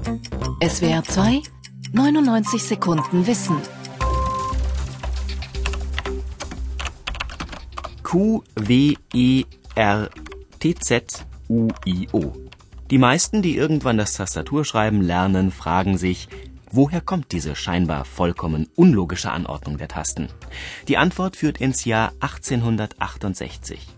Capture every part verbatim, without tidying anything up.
S W R zwei, neunundneunzig Sekunden Wissen. Q W E R T Z U I O. Die meisten, die irgendwann das Tastaturschreiben lernen, fragen sich, woher kommt diese scheinbar vollkommen unlogische Anordnung der Tasten? Die Antwort führt ins Jahr achtzehnhundertachtundsechzig.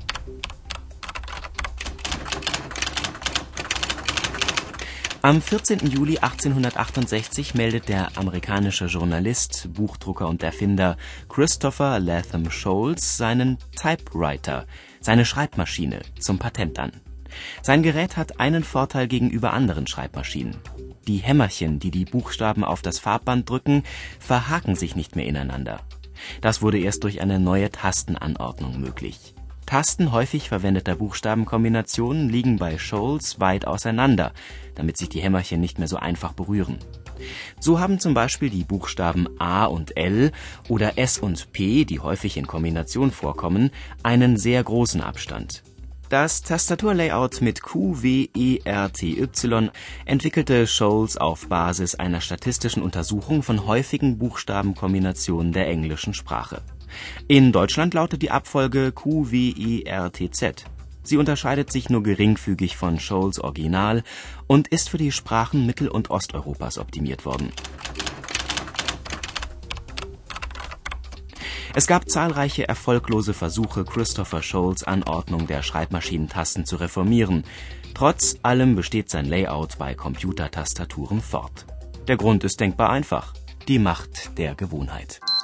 Am vierzehnten Juli achtzehnhundertachtundsechzig meldet der amerikanische Journalist, Buchdrucker und Erfinder Christopher Latham Sholes seinen Typewriter, seine Schreibmaschine, zum Patent an. Sein Gerät hat einen Vorteil gegenüber anderen Schreibmaschinen. Die Hämmerchen, die die Buchstaben auf das Farbband drücken, verhaken sich nicht mehr ineinander. Das wurde erst durch eine neue Tastenanordnung möglich. Tasten häufig verwendeter Buchstabenkombinationen liegen bei Sholes weit auseinander, damit sich die Hämmerchen nicht mehr so einfach berühren. So haben zum Beispiel die Buchstaben A und L oder S und P, die häufig in Kombination vorkommen, einen sehr großen Abstand. Das Tastaturlayout mit Q W E R T Y entwickelte Sholes auf Basis einer statistischen Untersuchung von häufigen Buchstabenkombinationen der englischen Sprache. In Deutschland lautet die Abfolge Q W E R T Z. Sie unterscheidet sich nur geringfügig von Sholes Original und ist für die Sprachen Mittel- und Osteuropas optimiert worden. Es gab zahlreiche erfolglose Versuche, Christopher Sholes Anordnung der Schreibmaschinentasten zu reformieren. Trotz allem besteht sein Layout bei Computertastaturen fort. Der Grund ist denkbar einfach: die Macht der Gewohnheit.